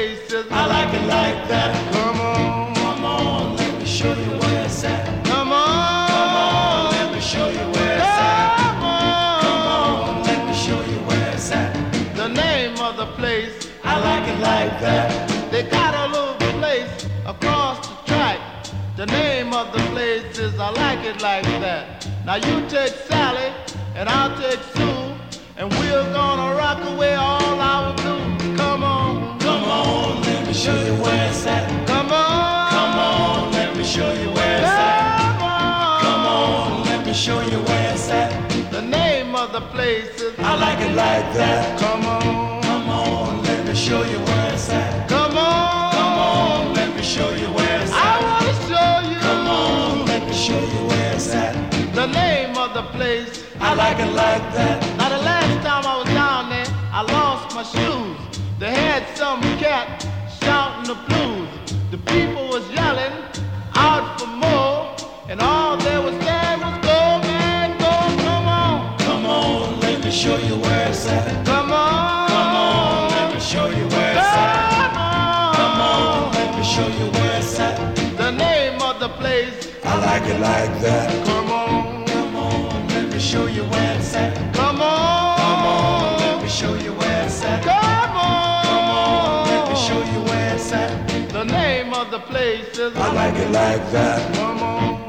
places. I like it like that. Come on, Come on, let me show you where it's at. come on, Come on, let me show you where it's at. come on. Come on, let me show you where it's at. The name of the place, I like it like that. they got a little place across the track. The name of the place is I like it like that. Now you take Sally and I'll take Sue, and we're gonna rock away all our blues. Come on, Come on, let me show you where it's at. come on, Come on, let me show you where it's at. come on. Come on, let me show you where it's at. The name of the place is I like it like that. come on, Come on, let me show you where it's at. come on, Come on, let me show you where it's I at. wanna show you. Come on, let me show you where it's at. The name of the place. I like it like that. Now the last time I was down there, I lost my shoes. They had some cat shouting the blues. The people was yelling out for more, and all they was saying was go, man, go, come on. Come on, let me show you where it's at. Come on. Come on, let me show you where it's at. Come on. Come on, let me show you where it's at. The name of the place. I like it like that. Come on. Come on, let me show you where it's at. Come on. Come on, let me show you where it's at. Come on. Come on, let me show you where it's at. The name of the place is I like it like that. come on.